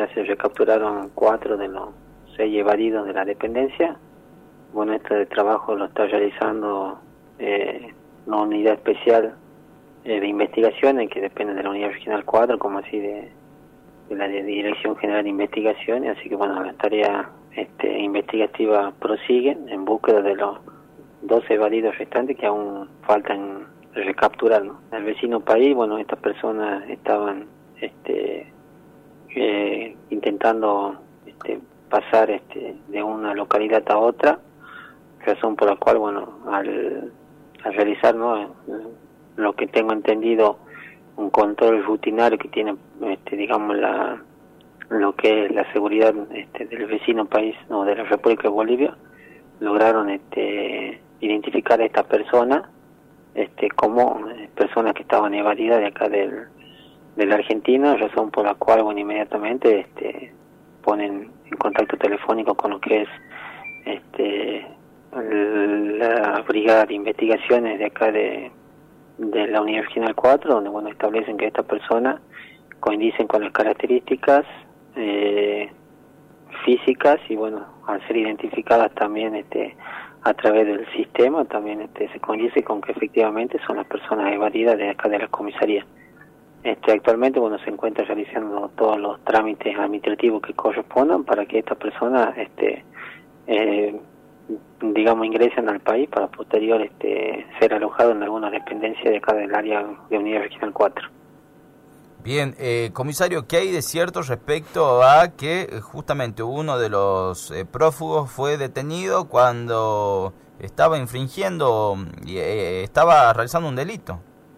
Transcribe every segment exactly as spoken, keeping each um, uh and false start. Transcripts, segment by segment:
ya se recapturaron cuatro de los seis evadidos de la dependencia. Bueno, este trabajo lo está realizando eh, una unidad especial eh, de investigaciones que depende de la Unidad Regional cuatro, como así de, de la de Dirección General de Investigaciones. Así que bueno, la tarea este, investigativa prosigue en búsqueda de los dos evadidos restantes que aún faltan recapturar, ¿no? En el vecino país, bueno, estas personas estaban este, eh, intentando este, pasar este, de una localidad a otra, razón por la cual, bueno, al, al realizar, ¿no?, lo que tengo entendido, un control rutinario que tiene, este, digamos, la lo que es la seguridad este, del vecino país, no, de la República de Bolivia, lograron este, identificar a esta persona este, como personas que estaban evadidas de acá del, de la Argentina, razón por la cual, bueno, inmediatamente este, ponen en contacto telefónico con lo que es este la Brigada de Investigaciones de acá de, de la Unidad Regional cuatro, donde bueno establecen que esta persona coinciden con las características eh, físicas y bueno, al ser identificadas también este a través del sistema, también este se coincide con que efectivamente son las personas evadidas de acá de la comisaría. Este actualmente bueno se encuentra realizando todos los trámites administrativos que correspondan para que esta persona este eh, digamos ingresen al país para posterior este ser alojado en alguna dependencia de acá del área de Unidad Regional cuatro. Bien, eh, comisario, ¿qué hay de cierto respecto a que justamente uno de los eh, prófugos fue detenido cuando estaba infringiendo y eh, estaba realizando un delito?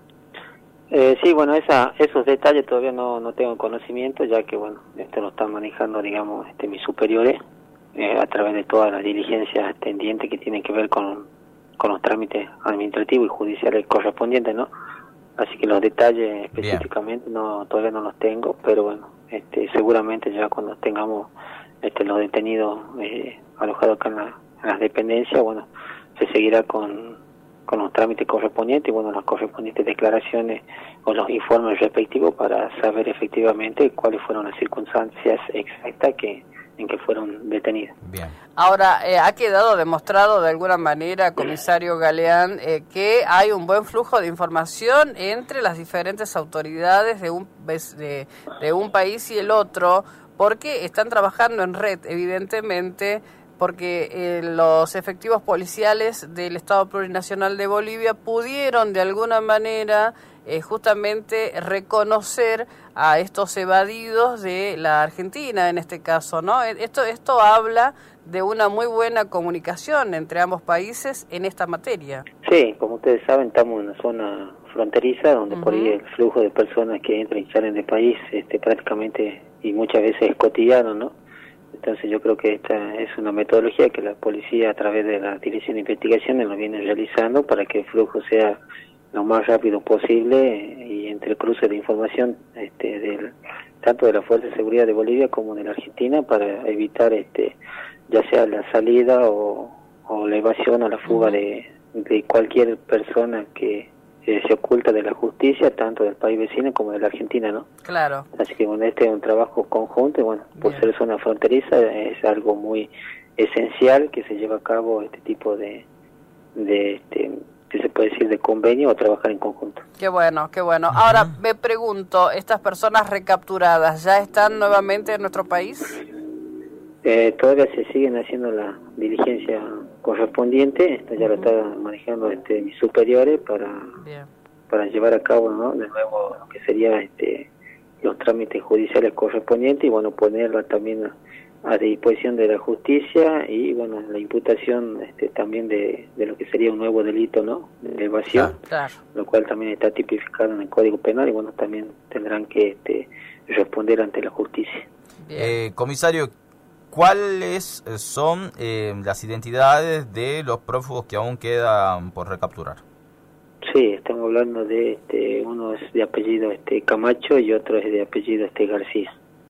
Eh, sí, bueno, esa, esos detalles todavía no, no tengo conocimiento, ya que bueno, esto lo están manejando, digamos, este, mis superiores eh, a través de todas las diligencias pendientes que tienen que ver con, con los trámites administrativos y judiciales correspondientes, ¿no? Así que los detalles específicamente no todavía no los tengo, pero bueno, este, seguramente ya cuando tengamos este, los detenidos eh, alojados acá en, la, en las dependencias, bueno, se seguirá con, con los trámites correspondientes y bueno, las correspondientes declaraciones o los informes respectivos para saber efectivamente cuáles fueron las circunstancias exactas que en que fueron detenidos. Bien. Ahora, eh, ha quedado demostrado de alguna manera, comisario Galeán, eh, que hay un buen flujo de información entre las diferentes autoridades de un, de, de un país y el otro, porque están trabajando en red, evidentemente, porque eh, los efectivos policiales del Estado Plurinacional de Bolivia pudieron de alguna manera eh, justamente reconocer a estos evadidos de la Argentina, en este caso, ¿no? Esto, esto habla de una muy buena comunicación entre ambos países en esta materia. Sí, como ustedes saben, estamos en una zona fronteriza donde uh-huh. por ahí el flujo de personas que entran y salen del país este, prácticamente y muchas veces es cotidiano, ¿no? Entonces yo creo que esta es una metodología que la policía a través de la Dirección de Investigaciones lo viene realizando para que el flujo sea lo más rápido posible y entre el cruce de información este, del, tanto de la Fuerza de Seguridad de Bolivia como de la Argentina para evitar este ya sea la salida o, o la evasión o la fuga uh-huh. de, de cualquier persona que eh, se oculta de la justicia, tanto del país vecino como de la Argentina, ¿no? Claro. Así que bueno, este es un trabajo conjunto y bueno, por Bien. ser zona fronteriza es algo muy esencial que se lleva a cabo este tipo de, de este, que se puede decir de convenio o trabajar en conjunto. Qué bueno, qué bueno. Ahora me pregunto, ¿estas personas recapturadas ya están nuevamente en nuestro país? Eh, todavía se siguen haciendo la diligencia correspondiente, esto ya uh-huh. lo están manejando este, mis superiores para Bien. para llevar a cabo, ¿no?, de nuevo lo que sería este los trámites judiciales correspondientes y bueno, ponerla también a, a disposición de la justicia y bueno, la imputación este, también de, de lo que sería un nuevo delito, ¿no?, de evasión, claro. lo cual también está tipificado en el Código Penal y bueno, también tendrán que este, responder ante la justicia. Eh, comisario, ¿cuáles son eh, las identidades de los prófugos que aún quedan por recapturar? Sí, estamos hablando de este, uno es de apellido este Camacho y otro es de apellido este García.